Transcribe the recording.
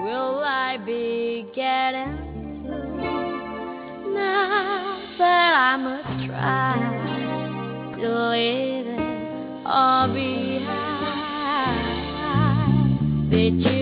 will I be getting to? Now that I must try to leave it all behind, did you